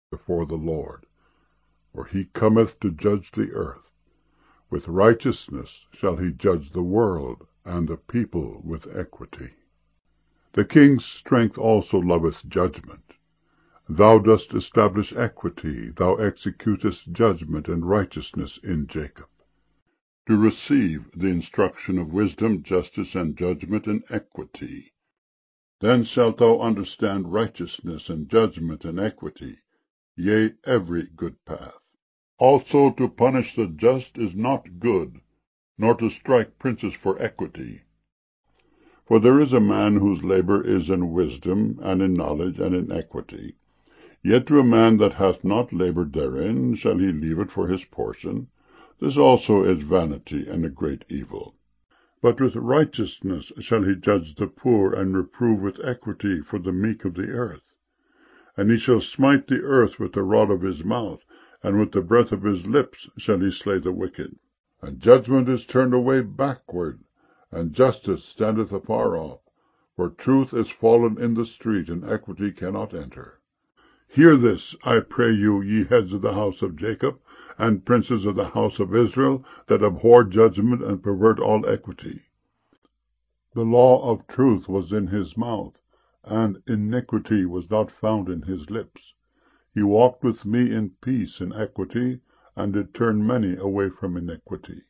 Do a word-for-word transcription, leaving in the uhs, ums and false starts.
before the Lord, for he cometh to judge the earth. With righteousness shall he judge the world, and the people with equity. The king's strength also loveth judgment. Thou dost establish equity, thou executest judgment and righteousness in Jacob. To receive the instruction of wisdom, justice, and judgment, and equity. Then shalt thou understand righteousness, and judgment, and equity, yea, every good path. Also to punish the just is not good, nor to strike princes for equity. For there is a man whose labor is in wisdom, and in knowledge, and in equity. Yet to a man that hath not labored therein shall he leave it for his portion. This also is vanity, and a great evil. But with righteousness shall he judge the poor, and reprove with equity for the meek of the earth. And he shall smite the earth with the rod of his mouth, and with the breath of his lips shall he slay the wicked. And judgment is turned away backward, and justice standeth afar off. For truth is fallen in the street, and equity cannot enter. Hear this, I pray you, ye heads of the house of Jacob, and princes of the house of Israel, that abhor judgment and pervert all equity. The law of truth was in his mouth, and iniquity was not found in his lips. He walked with me in peace and equity, and did turn many away from iniquity.